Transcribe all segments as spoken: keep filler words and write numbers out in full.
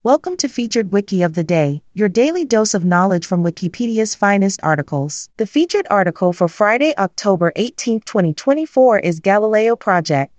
Welcome to Featured Wiki of the Day, your daily dose of knowledge from Wikipedia's finest articles. The featured article for Friday, October eighteenth, twenty twenty-four is Galileo Project.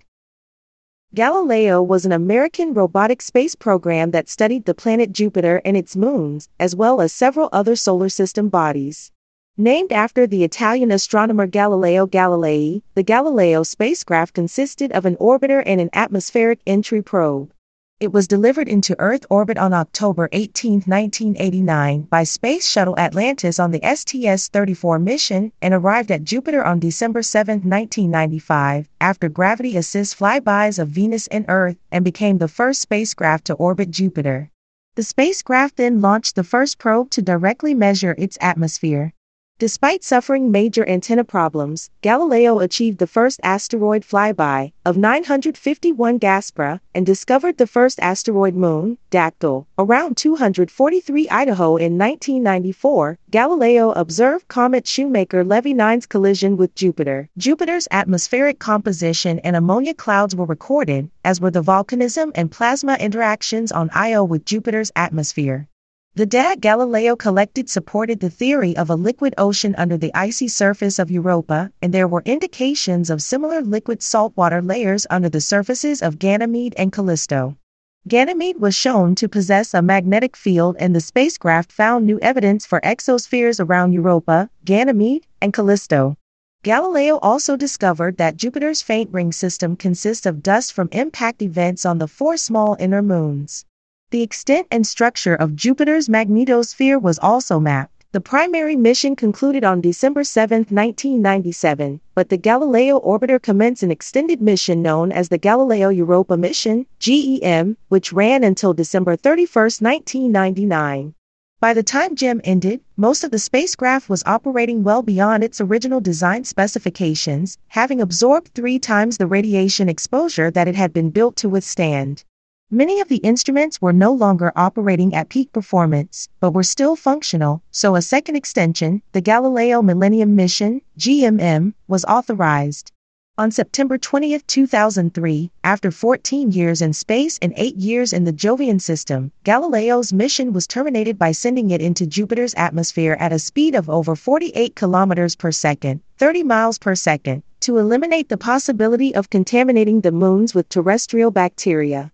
Galileo was an American robotic space program that studied the planet Jupiter and its moons, as well as several other solar system bodies. Named after the Italian astronomer Galileo Galilei, the Galileo spacecraft consisted of an orbiter and an atmospheric entry probe. It was delivered into Earth orbit on October eighteenth, nineteen eighty-nine by Space Shuttle Atlantis on the S T S thirty-four mission and arrived at Jupiter on December seventh, nineteen ninety-five, after gravity-assist flybys of Venus and Earth, and became the first spacecraft to orbit Jupiter. The spacecraft then launched the first probe to directly measure its atmosphere. Despite suffering major antenna problems, Galileo achieved the first asteroid flyby of nine hundred fifty-one Gaspra and discovered the first asteroid moon, Dactyl, around two hundred forty-three Idaho in nineteen ninety-four. Galileo observed comet Shoemaker-Levy nine's collision with Jupiter. Jupiter's atmospheric composition and ammonia clouds were recorded, as were the volcanism and plasma interactions on Io with Jupiter's atmosphere. The data Galileo collected supported the theory of a liquid ocean under the icy surface of Europa, and there were indications of similar liquid saltwater layers under the surfaces of Ganymede and Callisto. Ganymede was shown to possess a magnetic field, and the spacecraft found new evidence for exospheres around Europa, Ganymede, and Callisto. Galileo also discovered that Jupiter's faint ring system consists of dust from impact events on the four small inner moons. The extent and structure of Jupiter's magnetosphere was also mapped. The primary mission concluded on December seventh, nineteen ninety-seven, but the Galileo orbiter commenced an extended mission known as the Galileo Europa mission, G E M, which ran until December thirty-first, nineteen ninety-nine. By the time G E M ended, most of the spacecraft was operating well beyond its original design specifications, having absorbed three times the radiation exposure that it had been built to withstand. Many of the instruments were no longer operating at peak performance, but were still functional, so a second extension, the Galileo Millennium Mission, G M M, was authorized. On September twentieth, two thousand three, after fourteen years in space and eight years in the Jovian system, Galileo's mission was terminated by sending it into Jupiter's atmosphere at a speed of over forty-eight kilometers per second, thirty miles per second, to eliminate the possibility of contaminating the moons with terrestrial bacteria.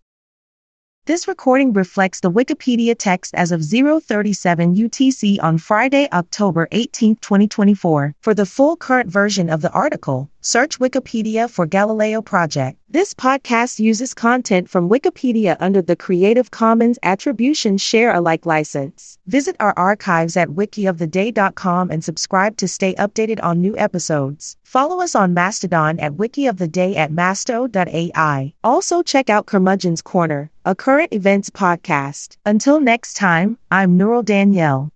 This recording reflects the Wikipedia text as of zero thirty-seven U T C on Friday, October eighteenth, twenty twenty-four. For the full current version of the article, search Wikipedia for Galileo Project. This podcast uses content from Wikipedia under the Creative Commons Attribution Share Alike license. Visit our archives at wiki of the day dot com and subscribe to stay updated on new episodes. Follow us on Mastodon at wikioftheday at masto dot A I. Also check out Curmudgeon's Corner, a current events podcast. Until next time, I'm Neural Danielle.